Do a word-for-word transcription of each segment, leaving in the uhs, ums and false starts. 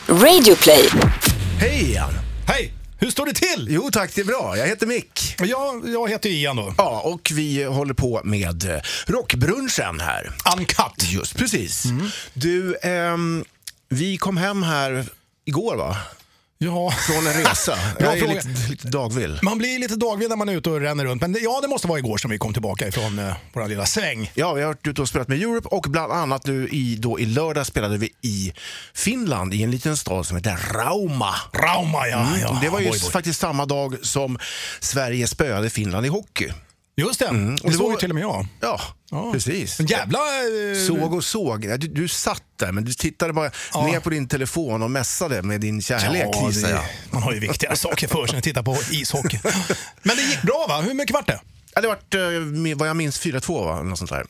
Radioplay. Hej Ian. Hej, hur står det till? Jo tack, det är bra. Jag heter Mick. Jag, jag heter Ian då. Ja, och vi håller på med rockbrunchen här. Uncut. Just precis. Mm. Du, ehm, vi kom hem här igår va? Ja. Från en resa. Jag är lite, lite dagvill. Man blir lite dagvill när man är ute och ränner runt. Men det, ja, det måste vara igår som vi kom tillbaka ifrån eh, vår lilla sväng. Ja, vi har varit ute och spelat med Europe. Och bland annat nu i, då, i lördag spelade vi i Finland. I en liten stad som heter Rauma. Rauma, ja. Mm. ja. Det var ju boy, boy. faktiskt samma dag som Sverige spöade Finland i hockey. Just det, mm. det, det såg var... ju till och med jag. Ja, ja. Precis. En jävla... Eh... Såg och såg. Du, du satt där, men du tittade bara ja. ner på din telefon och mässade med din kärlek. Ja, det... man har ju viktigare saker för sig än att titta på ishockey. Men det gick bra va? Hur mycket var det? Ja, det var vad jag minns fyra två va? Något sånt där.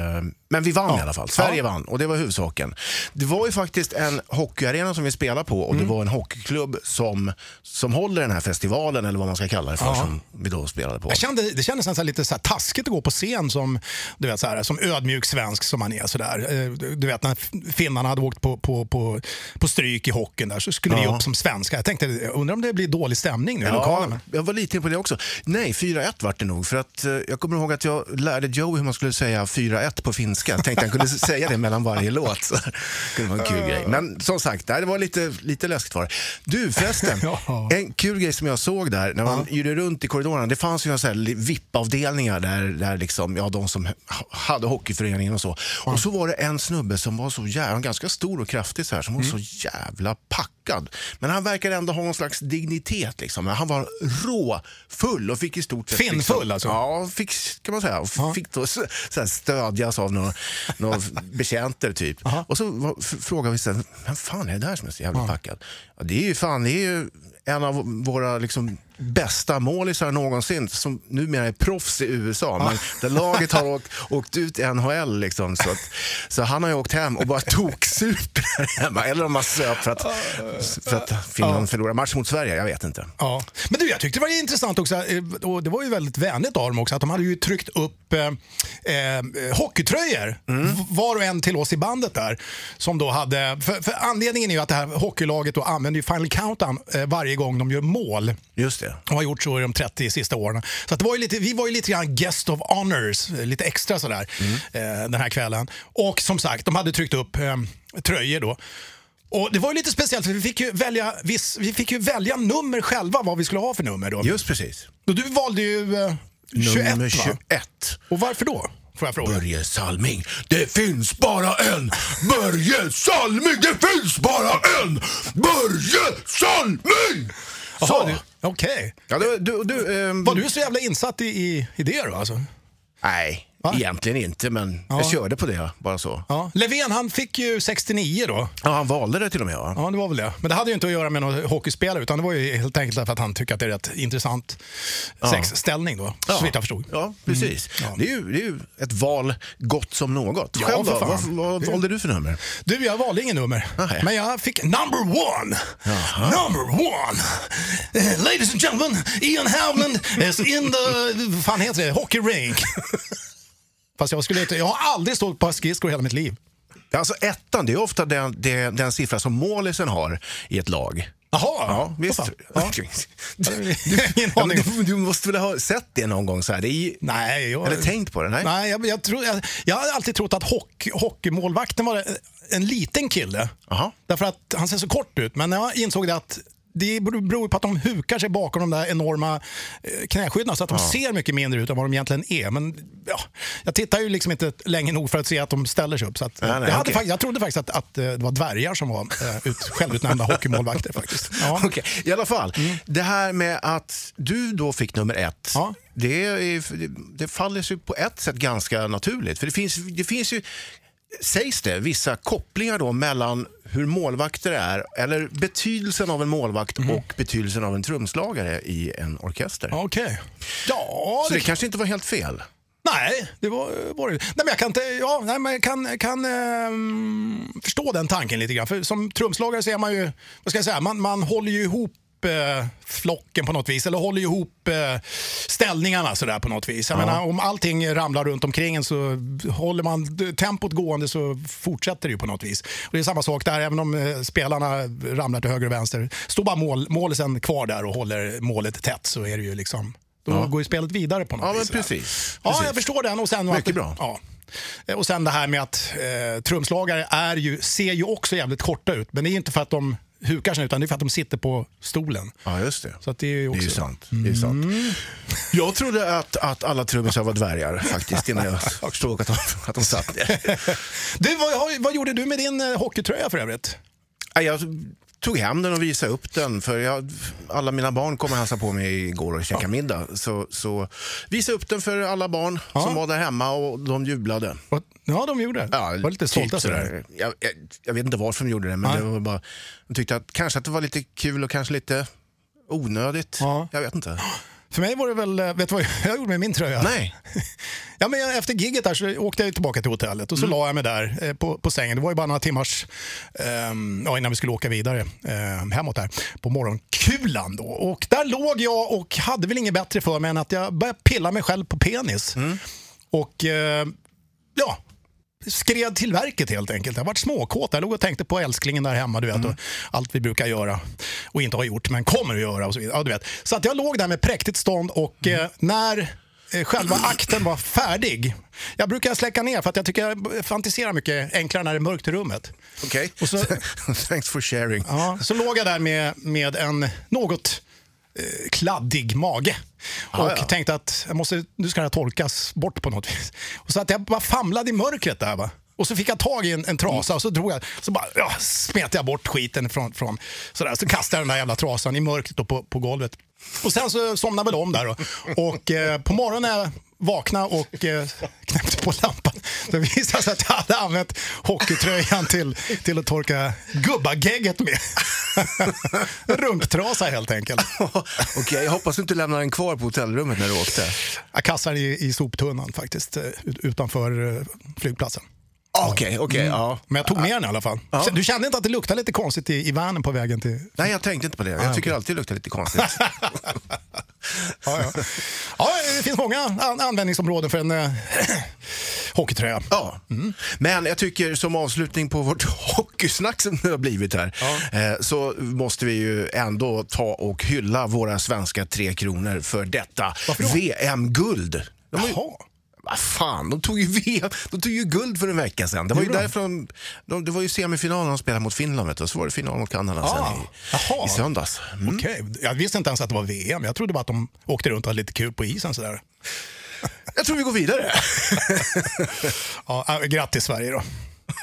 Men vi vann ja. i alla fall. Sverige ja. vann och det var huvudsaken. Det var ju faktiskt en hockeyarena som vi spelar på och mm. det var en hockeyklubb som, som håller den här festivalen eller vad man ska kalla det för ja. som vi då spelade på. Jag kände, det kändes nästan lite så här taskigt att gå på scen som, du vet, så här, som ödmjuk svensk som man är. Så där. Du vet när finnarna hade åkt på, på, på, på stryk i hockeyn där så skulle ja. vi upp som svenska. Jag tänkte, jag undrar om det blir dålig stämning nu i ja, lokalen. Jag var lite på det också. Nej, fyra ett var det nog för att jag kommer ihåg att jag lärde Joey hur man skulle säga fyra ett på finska. Jag tänkte att han kunde säga det mellan varje låt. Så det kunde vara en kul grej. Men som sagt, det var lite, lite läskigt var det. Du förresten, ja. en kul grej som jag såg där när man ja. gjorde runt i korridorerna. Det fanns ju några V I P-avdelningar där, där liksom, ja, de som hade hockeyföreningen och så. Ja. Och så var det en snubbe som var så jävla, ganska stor och kraftig så här, som var mm. så jävla packad. Men han verkade ändå ha någon slags dignitet liksom. Han var rå, full och fick i stort sett... Finfull liksom, alltså? Ja, fick, kan man säga. Och ja. fick då så, så här, stödjas av några, några betjänter typ. Aha. Och så var, f- frågade vi sen, vem fan är det där som är så jävla ja. packad? Ja, det är ju fan, det är ju en av våra liksom bästa målisar någonsin som numera är proffs i U S A. Men det laget har åkt, åkt ut i N H L liksom, så, att, så han har ju åkt hem och bara tog super där hemma. Eller om man söp för att, för att Finland ja. förlorar match mot Sverige, jag vet inte. Ja. Men du, jag tyckte det var intressant också, och det var ju väldigt vänligt av dem också, att de hade ju tryckt upp eh, eh, hockeytröjor mm. var och en till oss i bandet där, som då hade, för, för anledningen är ju att det här hockeylaget då använder ju Final Countdown eh, varje gång de gör mål. Just det. De har gjort så i de trettio sista åren. Så att det var ju lite, vi var ju lite grann guest of honors, lite extra sådär, mm. eh, den här kvällen. Och som sagt, de hade tryckt upp eh, tröjor då. Och det var ju lite speciellt för vi fick ju välja, vi, vi fick ju välja nummer själva, vad vi skulle ha för nummer då. Just precis. Och du valde ju eh, tjugoett, nummer tjugoett. Va? Och varför då? Får jag fråga? Börje Salming. Det finns bara en Börje Salming. Det finns bara en Börje Salming. Så. Okej. Okay. Ja, du, du, du, um... Var du så jävla insatt i, i, i det då alltså? Nej, va? Egentligen inte, men ja. jag körde på det, bara så. Ja. Löfven, han fick ju sextionio då. Ja, han valde det till och med. Va? Ja, det var väl det. Men det hade ju inte att göra med någon hockeyspelare, utan det var ju helt enkelt för att han tycker att det är rätt intressant ja. sexställning då, ja. så vitt jag förstod. Ja, precis. Mm. Ja. Det, är ju, det är ju ett val gott som något. Ja, själv då? Vad, vad valde du för nummer? Du, jag valde ingen nummer. Aha. Men jag fick number one. Aha. Number one. Uh, ladies and gentlemen, Ian Havland is in the, vad fan heter det, hockey rink. Fast jag, skulle inte, jag har aldrig stått på skridskor i hela mitt liv. Alltså ettan, det är ofta den, den, den siffra som målisen har i ett lag. Jaha, ja, visst. Ja. Du, du, du måste väl ha sett det någon gång så här. Det är, nej, jag, eller tänkt på det, nej? Nej, jag, jag, tror, jag, jag har alltid trott att hockey, hockeymålvakten var en liten kille. Aha. Därför att han ser så kort ut. Men jag insåg det att det beror på att de hukar sig bakom de där enorma knäskyddarna så att de ja. ser mycket mindre ut än vad de egentligen är. Men ja, jag tittar ju liksom inte länge nog för att se att de ställer sig upp. Så att, nej, nej, jag, hade okay. jag trodde faktiskt att, att det var dvärgar som var äh, ut, självutnämnda hockeymålvakter faktiskt. Ja. Okay. I alla fall, mm. det här med att du då fick nummer ett, ja. det, är, det faller sig på ett sätt ganska naturligt. För det finns, det finns ju, sägs det, vissa kopplingar då mellan hur målvakter är, eller betydelsen av en målvakt mm. och betydelsen av en trumslagare i en orkester. Okej. Okay. Ja, så det, det kanske inte var helt fel. Nej, det var, var det. Nej, men jag kan inte, ja, nej, men jag kan, kan um, förstå den tanken lite grann. För som trumslagare så är man ju, vad ska jag säga, man, man håller ju ihop eh, flocken på något vis. Eller håller ihop eh, ställningarna så där på något vis. Jag Ja. menar, om allting ramlar runt omkring en så håller man tempot gående så fortsätter det ju på något vis. Och det är samma sak där, även om eh, spelarna ramlar till höger och vänster. Står bara mål, målisen kvar där och håller målet tätt så är det ju liksom... Då Ja. går ju spelet vidare på något Ja, men vis. precis. Ja, precis. jag förstår den. Och sen, Mycket att, bra. Ja. Och sen det här med att eh, trumslagare är ju, ser ju också jävligt korta ut. Men det är inte för att de hukar sig utan det är för att de sitter på stolen. Ja, just det. Så att det är ju också... Det är ju sant. Det är sant. Mm. Jag trodde att, att alla trummisar var dvärgar faktiskt innan jag förstod att de, att de satt där. Du, vad, vad gjorde du med din eh, hockeytröja för övrigt? Jag tog hem den och visade upp den för jag, alla mina barn kom och hälsade på mig igår och käkade Ja. middag. Så, så visade upp den för alla barn Ja. som var där hemma och de jublade. Ja, de gjorde det. Ja, var lite stolta typ sådär. sådär. Jag, jag, jag vet inte varför de gjorde det, men Nej. det var bara, de tyckte att kanske att det var lite kul och kanske lite onödigt. Ja. Jag vet inte. För mig var det väl, vet du vad jag gjorde med min tröja? Nej. Ja, men jag- efter gigget där så åkte jag tillbaka till hotellet och så la jag mig där eh, på, på sängen. Det var ju bara några timmars ehm, ja, innan vi skulle åka vidare eh, hemåt där på morgonkulan då. Och där låg jag och hade väl inget bättre för mig än att jag började pilla mig själv på penis. Och eh, ja, skred till verket helt enkelt. Jag var småkåt. Jag låg och tänkte på älsklingen där hemma, du vet, och allt vi brukar göra och inte har gjort men kommer att göra och så vidare. Ja, du vet. Så att jag låg där med präktigt stånd och eh, när eh, själva akten var färdig. Jag brukar släcka ner för att jag tycker jag fantiserar mycket enklare när det är mörkt i rummet. Okej. Och så- Thanks for sharing. Ja, så låg jag där med, med en något eh, kladdig mage. Ja, Och ja. tänkte att jag måste, nu ska det här torkas bort på något vis. Och så att jag bara famlade i mörkret där, va. Och så fick jag tag i en, en trasa och så drog jag, så bara ja, smet jag bort skiten från, från sådär. Så kastade jag den där jävla trasan i mörkret då på, på golvet. Och sen så somnade väl om där då. Och eh, på morgonen när jag vaknade och eh, knäppte på lampan, då visade det sig att jag hade använt hockeytröjan till, till att torka gubbagegget med. Runktrasa helt enkelt. Okej, jag hoppas du inte lämnar den kvar på hotellrummet när du åkte. Jag kastade den i, i soptunnan faktiskt, eh, ut- utanför eh, flygplatsen. Okej, okej, ja. Men jag tog med den i alla fall. Ja. Du kände inte att det luktade lite konstigt i, i vanen på vägen till... Nej, jag tänkte inte på det. Jag tycker alltid det luktar lite konstigt. Ja, ja. Ja, det finns många an- användningsområden för en eh, hockeytröja. Ja, men jag tycker som avslutning på vårt hockeysnack som det har blivit här, eh, så måste vi ju ändå ta och hylla våra svenska tre kronor för detta Varför då? V M-guld. De har ju, Jaha. vad fan, de tog ju V M, de tog ju guld för en vecka sedan. Det var ju Gjorde de? därifrån, de, det var ju semifinalen de spelade mot Finland, vet du, och så var det final mot Kanada Ah, sen i, jaha. i söndags. Mm. Okej, jag visste inte ens att det var V M. Jag trodde bara att de åkte runt och hade lite kul på isen sådär. Jag tror vi går vidare. Ja, äh, grattis Sverige då.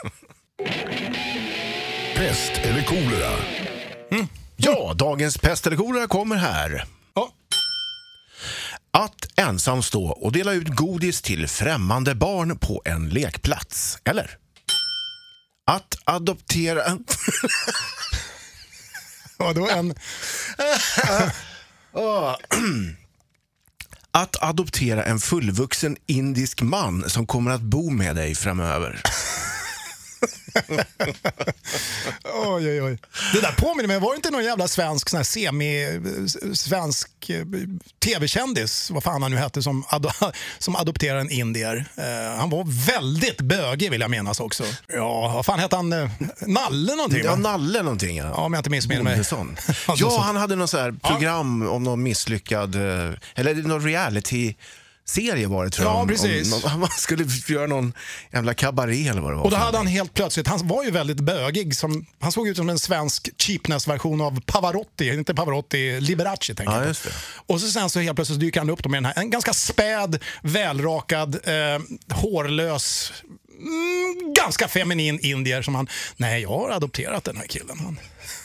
Pest eller kolera? Ja, dagens pest eller kolera kommer här. Ja. Att ensam stå och dela ut godis till främmande barn på en lekplats. Eller? Att adoptera... Ja, det var en... Att adoptera en fullvuxen indisk man som kommer att bo med dig framöver. Oj, oj, oj. Det där påminner mig, var det inte någon jävla svensk sån här semi-svensk eh, tv-kändis, vad fan han nu hette, som, ado- som adopterade en indier. Eh, han var väldigt bögig vill jag menas också. Ja, vad fan hette han? Eh, Nalle någonting Ja, va? Nalle någonting. Ja, Ja, om jag inte missminner mig. Bondesson. Ja, Ja, han hade någon så här program om någon misslyckad, eh, eller någon reality serie var det tror jag. Ja, om- precis. Om, om, man skulle göra någon jävla kabaré eller vad det var. Och då för hade han helt plötsligt, han var ju väldigt bögig, som, han såg ut som en svensk cheapness-version av Pavarotti, inte Pavarotti, Liberace tänker Ja, jag på. just det. Och så sen så helt plötsligt dyker han upp då med den här, en ganska späd, välrakad, eh, hårlös, mm, ganska feminin indier som han, nej jag har adopterat den här killen. Han.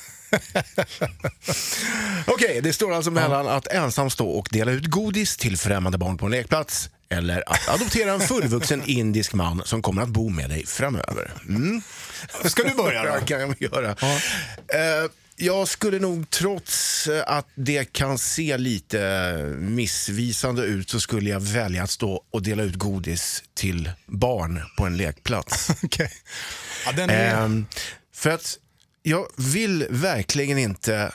Okej, det står alltså mellan att ensam stå och dela ut godis till främmande barn på en lekplats eller att adoptera en fullvuxen indisk man som kommer att bo med dig framöver. Mm. Ska du börja Ja, då? kan jag göra. Eh, jag skulle nog, trots att det kan se lite missvisande ut, så skulle jag välja att stå och dela ut godis till barn på en lekplats. Okej. Ja, den är... Ehm, för att jag vill verkligen inte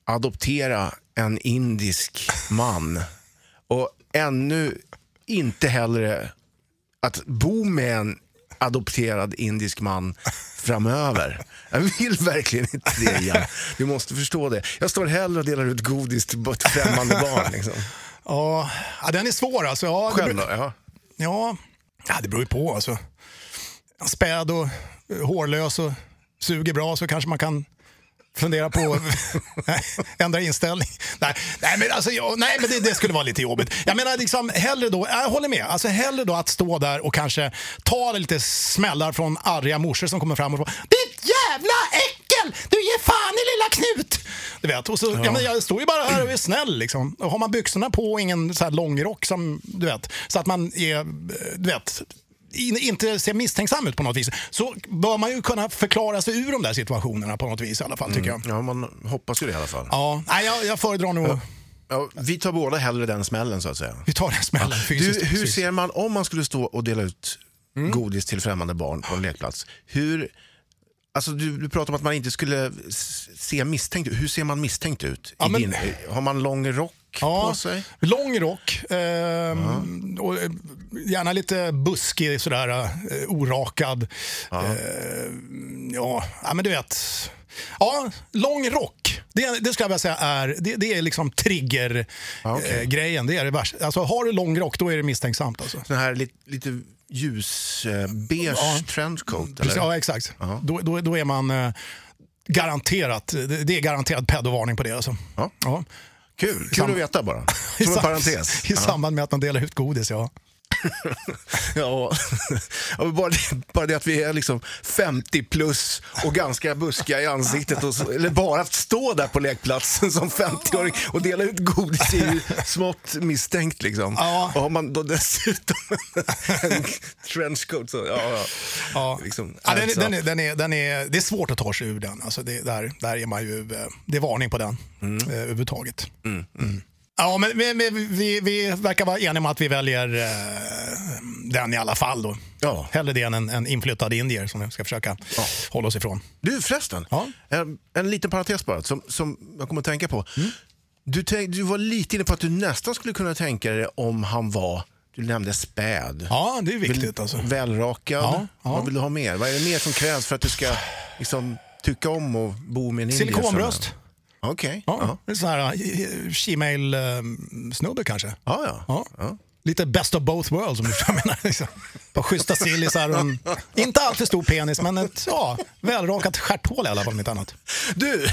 adoptera en indisk man och ännu inte heller att bo med en adopterad indisk man framöver. Jag vill verkligen inte det igen. Du måste förstå det. Jag står hellre och delar ut godis till ett främmande barn. Liksom. Ja, den är svår alltså. Ja, Själv det, då? Ja. ja, ja, det beror ju på alltså. Späd och hårlös och suger bra så kanske man kan fundera på ändra inställning. Nej, nej men, alltså, jag, nej, men det, det skulle vara lite jobbigt. Jag menar liksom hellre då, jag håller med, alltså hellre då att stå där och kanske ta lite smällar från arga morsor som kommer fram och säger ditt jävla äckel! Du ger fan i lilla Knut! Du vet, och så, ja. Ja, men jag står ju bara här och är snäll liksom. Och har man byxorna på och ingen så här långrock som, du vet, så att man är, du vet, inte ser misstänksam ut på något vis, så bör man ju kunna förklara sig ur de där situationerna på något vis i alla fall, tycker jag. Ja, man hoppas ju det i alla fall. Ja, nej, jag, jag föredrar nog... Ja. Ja, vi tar båda hellre den smällen så att säga. Vi tar den smällen ja. fysiskt. Du, hur fysiskt. ser man, om man skulle stå och dela ut mm. godis till främmande barn på en lekplats, hur... Alltså du, du pratar om att man inte skulle se misstänkt ut. Hur ser man misstänkt ut? Ja, I men... din, har man lång rock ja, på sig? Lång rock. Eh, ja. Och gärna lite buskig, sådär, eh, orakad. Ja. Eh, ja, ja, men du vet... Ja, lång rock. Det, det ska jag väl säga är, det, det är liksom trigger ja, okay. eh, grejen. Det är det värsta. Alltså har du lång rock, då är det misstänksamt alltså. Så här lite, lite ljus eh, beige ja. trenchcoat eller? Ja, exakt. Uh-huh. Då, då, då är man eh, garanterat, det, det är garanterad pedovarning på det alltså. Ja. Ja. Kul, kul Sam- att veta bara. Som en parentes. I ja. samband med att man delar ut godis, ja. Ja, bara det, bara det att vi är liksom femtio plus och ganska buskiga i ansiktet och så, eller bara att stå där på lekplatsen som femtioåring och dela ut godis är ju smått misstänkt liksom. Ja. Och har man då dessutom en trenchcoat så ja, ja. Ja. Liksom, ja, den, den, är, den, är, den är, det är svårt att ta sig ur den alltså det, där, där är man ju, det är varning på den mm. eh, överhuvudtaget. Mm. Mm. Ja, men vi, vi, vi verkar vara eniga om att vi väljer eh, den i alla fall då. Ja. Hellre det än en, en inflyttad indier som vi ska försöka ja. hålla oss ifrån. Du förresten, ja. en, en liten parentes bara som, som jag kommer att tänka på. Mm. Du, tänk, du var lite inne på att du nästan skulle kunna tänka dig om han var, du nämnde späd. Ja, det är viktigt vill, alltså. Välrakad. Ja, ja. Vad vill du ha mer? Vad är det mer som krävs för att du ska liksom, tycka om och bo med en indier? Silikonbröst. Okej. Okay. Ja, uh-huh. sån här Gmail-snubbe kanske. Ah, ja, ja. ja. Lite best of both worlds om du menar. Liksom. På schyssta sillisar och en, inte allt för stor penis, men ett ja, välrakat stjärthål i alla fall, om inte annat. Du,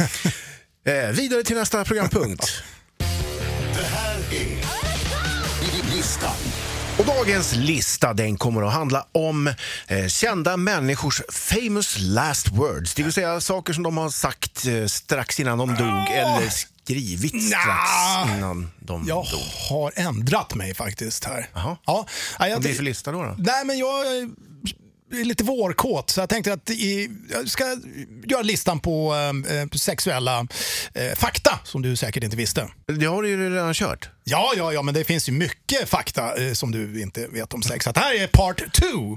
eh, vidare till nästa programpunkt. Det här är listan. Och dagens lista, den kommer att handla om eh, kända människors famous last words. Det vill säga saker som de har sagt eh, strax innan de dog oh! eller skrivit strax nah. innan de jag dog. Jag har ändrat mig faktiskt här. Jaha. Ja, jag, vad blir det för lista då? då? Nej, men jag är lite vårkåt, så jag tänkte att i, jag ska göra listan på eh, sexuella eh, fakta som du säkert inte visste. Det har du ju redan kört. Ja, ja, ja, men det finns ju mycket fakta eh, som du inte vet om sex. Så här är part två.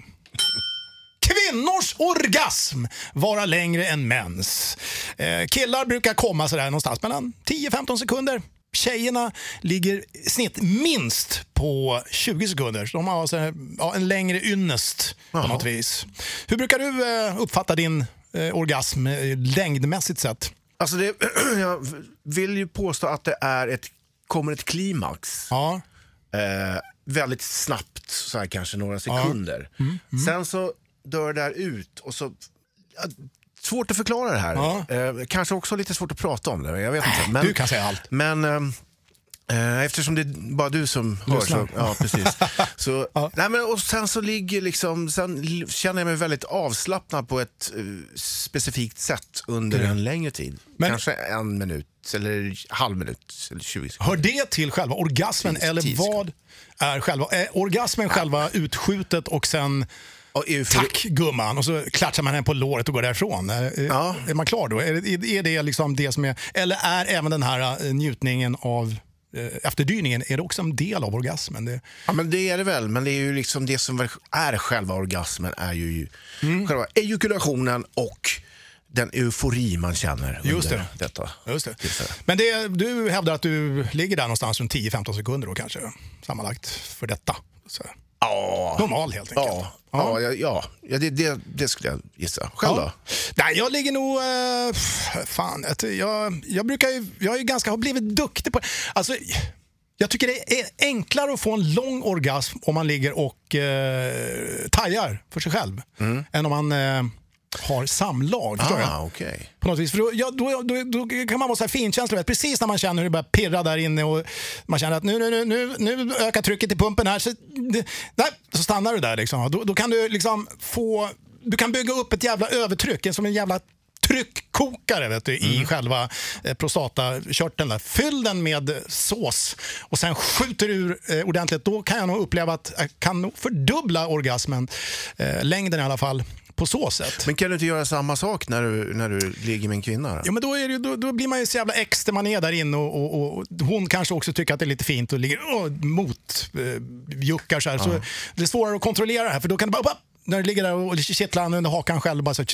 Kvinnors orgasm vara längre än mäns. Eh, killar brukar komma sådär någonstans mellan tio till femton sekunder. Tjejerna ligger snitt minst på tjugo sekunder. Så de har alltså, ja, en längre ynnest på Aha. något vis. Hur brukar du eh, uppfatta din eh, orgasm eh, längdmässigt sett? Alltså det, jag vill ju påstå att det är ett, kommer ett klimax. Ja. Eh, väldigt snabbt, så här kanske några sekunder. Ja. Mm, mm. Sen så dör det där ut och så... Ja, svårt att förklara det här. Ja. Eh, kanske också lite svårt att prata om det. Jag vet inte. Men, du kan säga allt. Men eh, eftersom det är bara du som hör så, ja, precis. Så, ja. Nej, men, och sen så ligger liksom, sen känner jag mig väldigt avslappnad på ett uh, specifikt sätt under mm. en längre tid. Men, kanske en minut eller halv minut eller tjugo sekunder. Hör det till själva orgasmen tis, eller tis. Vad är själva är orgasmen ja. själva utskjutet och sen tack gumman, och så klatschar man henne på låret och går därifrån. Är, ja. är man klar då? Är, är det liksom det som är, eller är även den här njutningen av eh, efterdyningen, är det också en del av orgasmen? Det... Ja, men det är det väl, men det är ju liksom det som är själva orgasmen är ju mm. själva ejakulationen och den eufori man känner Just under det. detta. Just det. Men det, du hävdar att du ligger där någonstans runt tio femton sekunder då kanske sammanlagt för detta. Så. Ja. Normal helt enkelt. Ja, ja, ja, ja. ja det, det, det skulle jag gissa. Själv Ja. då? Nej, jag ligger nog... Uh, fan, jag, jag brukar ju... Jag är ju ganska, har blivit duktig på... Alltså, jag tycker det är enklare att få en lång orgasm om man ligger och uh, tajar för sig själv. Mm. Än om man... Uh, har samlag, förstår ah, du? Okay. På något vis. För då, ja, då, då, då kan man vara så här finkänslig. Precis när man känner hur det börjar pirra där inne och man känner att nu, nu, nu, nu ökar trycket i pumpen här. Så, det, nej, så stannar du där. Liksom. Då, då kan du liksom få... Du kan bygga upp ett jävla övertryck, som en jävla tryckkokare vet du, mm. i själva eh, prostatakörteln där. Fyll den med sås och sen skjuter ur eh, ordentligt. Då kan jag nog uppleva att jag kan nog fördubbla orgasmen. Eh, längden i alla fall. På så sätt. Men kan du inte göra samma sak när du, när du ligger med en kvinna? Då? Ja, men då, är det, då, då blir man ju så jävla extra, man är där inne och, och, och hon kanske också tycker att det är lite fint och ligger oh, mot eh, juckar så här. Ja. Så det är svårare att kontrollera det här, för då kan det bara, när du ligger där och kittlar under hakan själv bara så,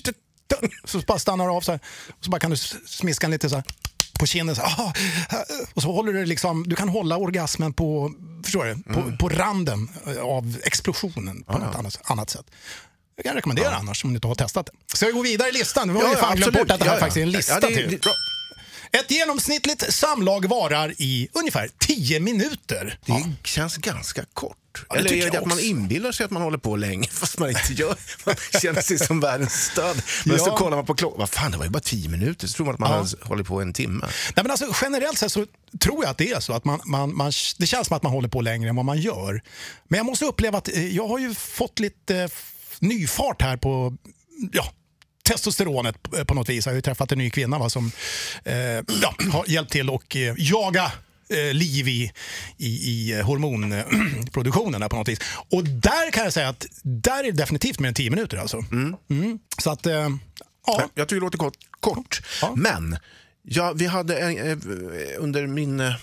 så bara stannar av så här, och så bara kan du smiska lite så här på kinden så här, och så håller du liksom, du kan hålla orgasmen på, förstår du, på, mm. på randen av explosionen på ja. något annat, annat sätt. Jag kan rekommendera ja. annars om ni inte har testat det. Så jag går vidare i listan. Vi har ja, ju fan glömt bort att det här ja, ja. faktiskt är en lista ja, det, till. Det, Ett genomsnittligt samlag varar i ungefär tio minuter. Det ja. känns ganska kort. Ja, Eller är det att man inbillar sig att man håller på länge fast man inte gör. Man känner sig som världens stöd. Men ja. så kollar man på klockan. Vad fan, det var ju bara tio minuter. Så tror man att man ja. håller på en timme. Nej, men alltså, generellt sett så tror jag att det är så. Att man, man, man, det känns som att man håller på längre än vad man gör. Men jag måste uppleva att jag har ju fått lite ny fart här på... Ja, testosteronet på något vis. Jag har ju träffat en ny kvinna va, som eh, ja, har hjälpt till och eh, jaga eh, liv i, i, i hormonproduktionen på något vis. Och där kan jag säga att där är det definitivt mer än tio minuter alltså. Mm. Mm. Så att, eh, ja. Jag tycker det låter kort. kort. Ja. Men ja, vi hade en, eh, under min, eh,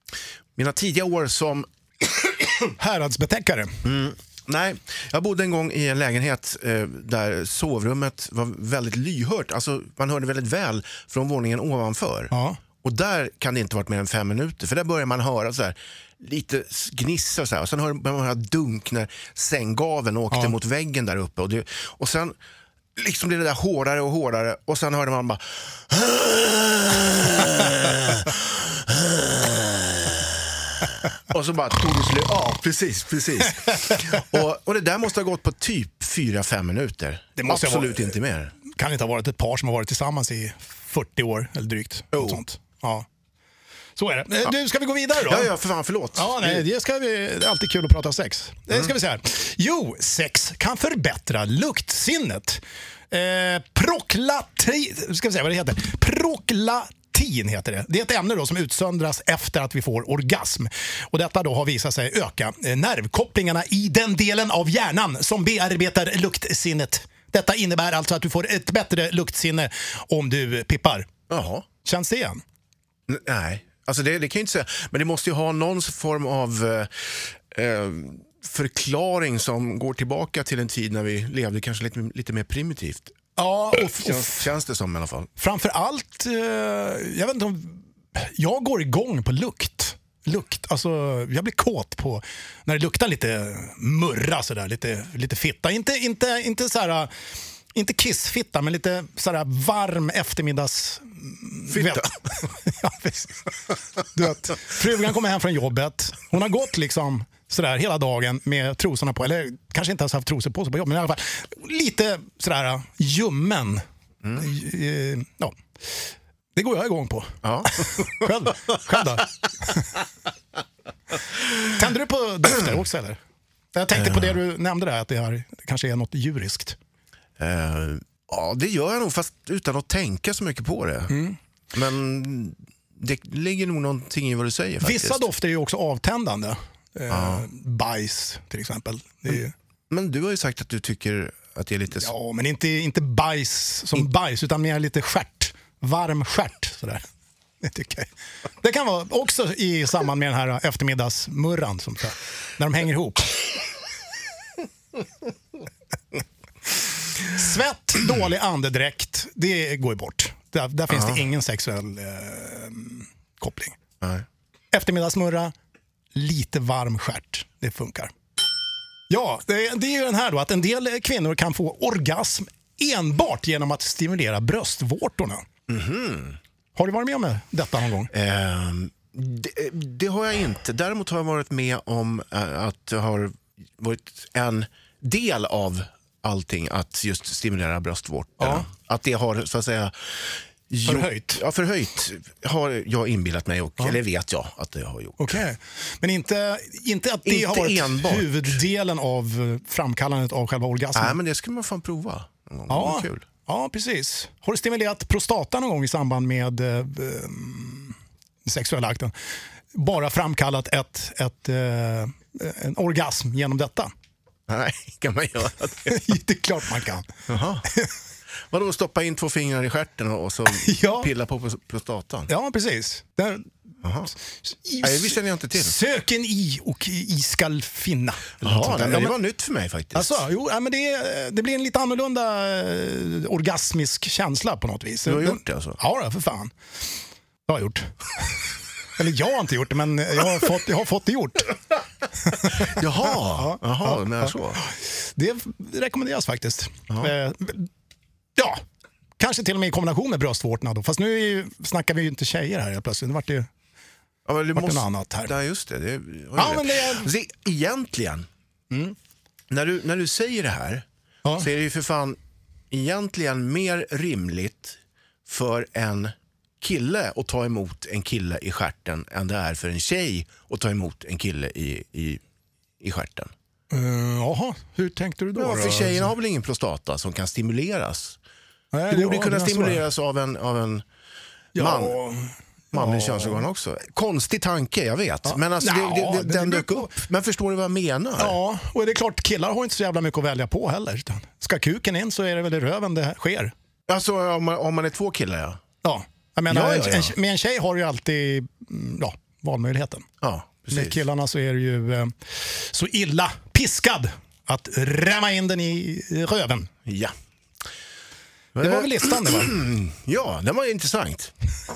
mina tidiga år som häradsbetäckare. Mm. Nej, jag bodde en gång i en lägenhet eh, där sovrummet var väldigt lyhört. Alltså man hörde väldigt väl från våningen ovanför. Ja. Och där kan det inte varit mer än fem minuter. För där börjar man höra så här, lite gnissa och så här. Och sen hör man höra dunk när sänggaveln åkte ja. mot väggen där uppe. Och, det, och sen liksom blev det där hårdare och hårdare. Och sen hörde man bara... Och så bara tog det slut. Ja, precis, precis. och, och det där måste ha gått på typ fyra fem minuter. Det måste absolut varit, inte mer. Kan inte ha varit ett par som har varit tillsammans i fyrtio år eller drygt. Oh. Sånt. Ja. Så är det. Ja. Du, ska vi gå vidare då? Ja, ja, för fan, förlåt. Ja, nej, det, ska vi, det är alltid kul att prata sex. Det mm. ska vi säga. Jo, sex kan förbättra luktsinnet. Eh, proklati... Ska vi säga vad det heter? Proklati. Heter det. Det är ett ämne då som utsöndras efter att vi får orgasm. Och detta då har visat sig öka nervkopplingarna i den delen av hjärnan som bearbetar luktsinnet. Detta innebär alltså att du får ett bättre luktsinne om du pippar. Jaha. Känns det igen? N- nej, alltså det, det kan jag inte säga. Men det måste ju ha någon form av eh, eh, förklaring som går tillbaka till en tid när vi levde kanske lite, lite mer primitivt. Ja, och, känns, känns det som i alla fall. Framför allt, eh, jag vet inte om, jag går igång på lukt. Lukt, alltså jag blir kåt på när det luktar lite murra sådär, lite, lite fitta. Inte, inte, inte såhär, inte kissfitta, men lite sådär varm eftermiddags... Fitta. Ja, du vet, frugan kommer hem från jobbet, hon har gått liksom... sådär hela dagen med trosorna på, eller kanske inte ens haft trosor på sig på jobb, men i alla fall lite sådär ljummen. Mm. Ja. Det går jag igång på. Ja. Själv, själv då? Tänder du på dofter också eller? Jag tänkte på det du nämnde där, att det här kanske är något djuriskt. Uh, ja, det gör jag nog, fast utan att tänka så mycket på det. Mm. Men det ligger nog någonting i vad du säger faktiskt. Vissa dofter är ju också avtändande. Uh, bajs till exempel. Det är ju... Men du har ju sagt att du tycker att det är lite... Ja, men inte, inte bajs som In... bajs, utan mer lite stjärt. Varm stjärt sådär. Det tycker jag. Det kan vara också i samband med den här eftermiddagsmurran som, när de hänger ihop. Svett, dålig andedräkt, det går ju bort. Där, där finns Ja. det ingen sexuell eh, koppling. Nej. Eftermiddagsmurra, lite varm stjärt. Det funkar. Ja, det, det är ju den här då att en del kvinnor kan få orgasm enbart genom att stimulera bröstvårtorna. Mhm. Har du varit med om detta någon gång? Ehm, det, det har jag inte. Däremot har jag varit med om eh, att det har varit en del av allting att just stimulera bröstvårtorna. Ja. Att det har så att säga Förhöjt. Ja, förhöjt har jag inbillat mig och, Ja. eller vet jag att det har gjort. Okej. Men inte, inte att det Inte har varit enbart. huvuddelen av framkallandet av själva orgasmen. Nej, men det ska man fan prova. någon gång. Ja. Det är kul. Ja, precis. Har du stimulerat prostatan någon gång i samband med eh, sexuella akten? Bara framkallat ett, ett, eh, en orgasm genom detta? Nej, kan man göra det? Det är klart man kan. Jaha. Vadå, stoppa in två fingrar i stjärten och så Ja. pilla på prostatan? Ja, precis. Där, Jaha. Nej, det känner jag inte till. Söken i och i skall finna. Eller något Jaha, sånt där. det, Ja, det men- var nytt för mig faktiskt. Alltså, jo, ja, men det, det blir en lite annorlunda eh, orgasmisk känsla på något vis. Du har gjort det alltså? Ja, då, för fan. Jag har gjort. Eller jag har inte gjort det, men jag har fått, jag har fått det gjort. Jaha, Jaha men ja. så. Det rekommenderas faktiskt. Eh, Ja, kanske till och med i kombination med bröstvårtorna då. Fast nu är ju, snackar vi ju inte tjejer här helt plötsligt. Det vart ju Ja, men det vart måste... något annat här. Ja, just det. det oj, Ja, men det är- Se, egentligen, när, du, när du säger det här Ja. så är det ju för fan egentligen mer rimligt för en kille att ta emot en kille i stjärten än det är för en tjej att ta emot en kille i, i, i stjärten. Uh, jaha, hur tänkte du då? Ja, för då? tjejerna har väl ingen prostata som kan stimuleras? Nej, Det borde ja, kunna det är så. stimuleras av en, av en Ja, man. Manlig ja. könsorgan också. Konstig tanke, jag vet. Men alltså, Ja, det, det, det- den det- dök upp. Men förstår du vad jag menar? Ja, och det är klart, killar har inte så jävla mycket att välja på heller. Utan ska kuken in så är det väl i röven det sker. Alltså om man, om man är två killar, ja. Ja, jag menar, Ja, ja, ja. En, en, med en tjej har du ju alltid mm, ja, valmöjligheten. Ja, Med precis. killarna så är det ju eh, så illa piskad att rämma in den i röven. Ja. Det var väl listan det va? Ja, den var intressant.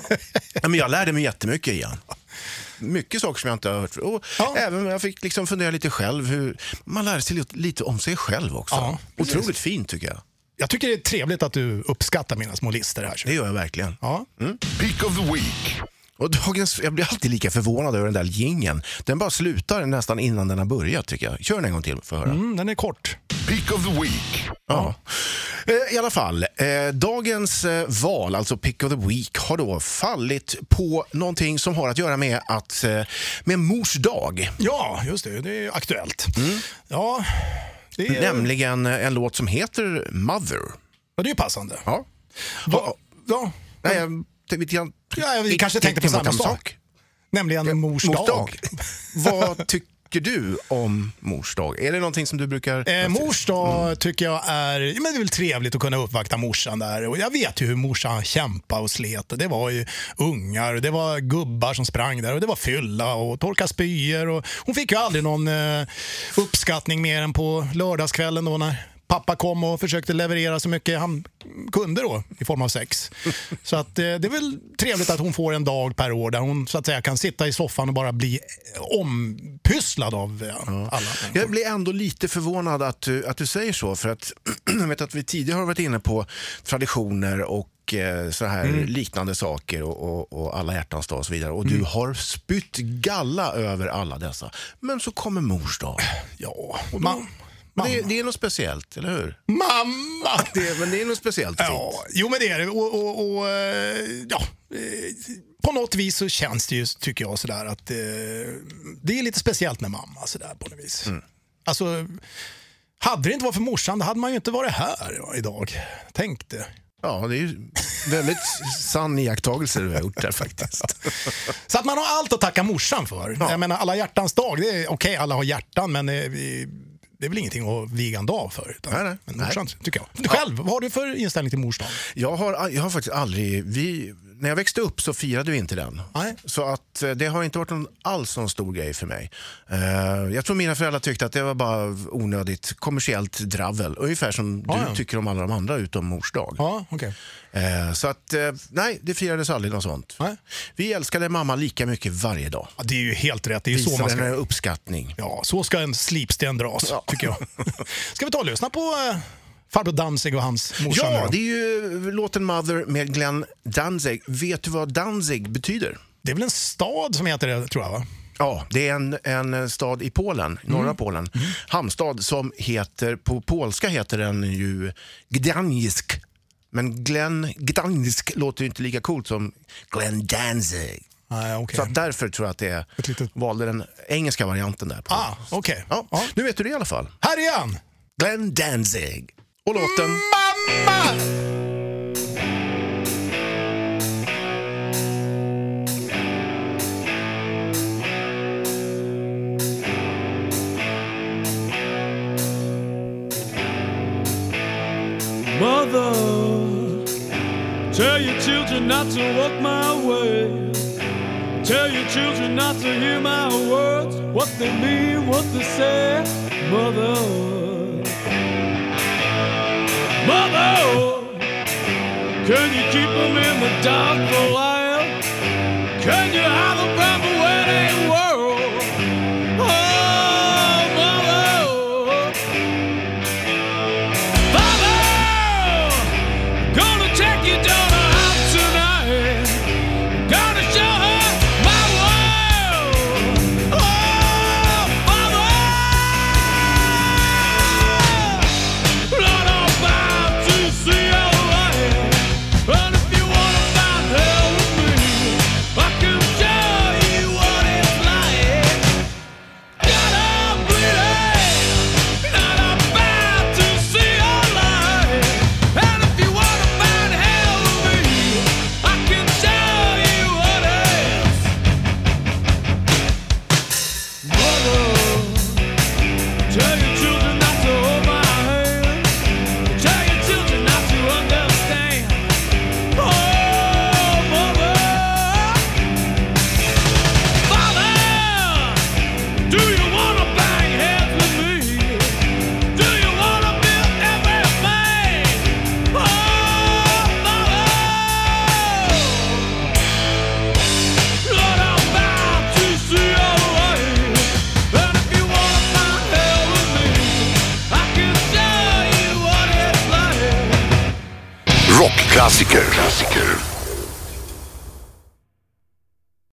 Ja, men jag lärde mig jättemycket igen. Mycket saker som jag inte har hört. Och Ja. även jag fick liksom fundera lite själv. Hur man lär sig lite, lite om sig själv också. Ja, precis. Otroligt fint tycker jag. Jag tycker det är trevligt att du uppskattar mina små listor här. Det gör jag verkligen. Ja. Pick of the Week. Och dagens, jag blir alltid lika förvånad över den där jingeln. Den bara slutar nästan innan den har börjat tycker jag. Kör den en gång till för att höra. Mm, den är kort. Pick of the Week. Ja. Eh, I alla fall, eh, dagens eh, val, alltså Pick of the Week, har då fallit på någonting som har att göra med, att, eh, med mors dag. Ja, just det. Det är aktuellt. Ja, det är, Nämligen eh, en låt som heter Mother. ja, det är ju passande. Ja. Va, ja, Nej, jag tänkte jag, Ja, vi kanske tänkte på samma sak. nämligen mors Mors dag. dag. Vad tycker du om mors dag? Är det någonting som du brukar... Eh, mors dag tycker jag är, ja, men det är väl trevligt att kunna uppvakta morsan där. Och jag vet ju hur morsan kämpade och slet. Det var ju ungar, det var gubbar som sprang där och det var fylla och torka spyor. Och hon fick ju aldrig någon eh, uppskattning mer än på lördagskvällen då när pappa kom och försökte leverera så mycket han kunde då i form av sex. Så att eh, det är väl trevligt att hon får en dag per år där hon så att säga kan sitta i soffan och bara bli ompysslad av eh, alla. Jag blir ändå lite förvånad att du, att du säger så, för att jag vet att vi tidigare har varit inne på traditioner och eh, så här Mm. liknande saker och, och, och alla hjärtans dag och så vidare. Och du har spytt galla över alla dessa. Men så kommer mors dag. Ja, då- ma- Men det, mamma. det är något speciellt, eller hur? Mamma! Det, men det är något speciellt fint. Ja, jo men det är det. Och, och, och eh, ja, eh, på något vis så känns det ju, tycker jag, sådär att eh, det är lite speciellt med mamma sådär på något vis. Mm. Alltså, hade det inte varit för morsan, då hade man ju inte varit här ja, idag. Tänk det. Ja, det är ju väldigt sann iakttagelse du har gjort där faktiskt. Så att man har allt att tacka morsan för. Ja. Jag menar, alla hjärtans dag, det är okej, alla har hjärtan, men eh, vi, det är väl ingenting att viga en dag för. Utan, Nej, nej. Men morsan, tycker jag. Själv, vad har du för inställning till mors dag? Jag har, jag har faktiskt aldrig, vi, när jag växte upp så firade vi inte den. Nej. Så att det har inte varit någon, alls någon stor grej för mig. Uh, jag tror mina föräldrar tyckte att det var bara onödigt kommersiellt dravel. Ungefär som ja, du ja. tycker om alla de andra utom mors dag. Ja, okej. Okay. Uh, så att, uh, nej, det firades aldrig något sånt. Nej. Vi älskade mamma lika mycket varje dag. Ja, det är ju helt rätt. Det är ju så man ska... en uppskattning. Ja, så ska en slipsten dras, ja. tycker jag. Ska vi ta och lyssna på uh, farbror Danzig och hans morsan? Ja, det är ju låten Mother med Glenn Danzig. Vet du vad Danzig betyder? Det är väl en stad som heter det, tror jag, va? Ja, det är en, en stad i Polen, norra mm. Polen. Mm. Hamnstad som heter, på polska heter den ju Gdańsk. Men Glenn Gdańsk låter ju inte lika coolt som Glenn Danzig. Ah, okay. Så att därför tror jag att det är, litet... valde den engelska varianten där. På. Ah, okej. Okay. Ja, ja. Nu vet du det i alla fall. Här är han! Glenn Danzig. Och låten... Mamma! Mother, tell your children not to walk my way. Tell your children not to hear my words, what they mean, what they say. Mother, Mother, can you keep them in the dark for a while? Can you hide them from the wedding world? Oh, Mother, Father, gonna take your daughter out tonight. Gonna show her my world. Oh, Father, Lord, I'm about to see your light. And if you wanna find hell with me, I can show you what it's like. God, I'm bleeding, and I'm about to see your light. And if you wanna find hell with me, I can show you what it is. Mother, tell your children not to hold my hand. Tell your children not to understand. Oh, Mother, Father, do you wanna bang heads with me? Do you wanna build everything? Oh, Mother, Lord, I'm about to see your light. And if you wanna find hell with me, I can show you what it's like. Rockklassiker. Klassiker.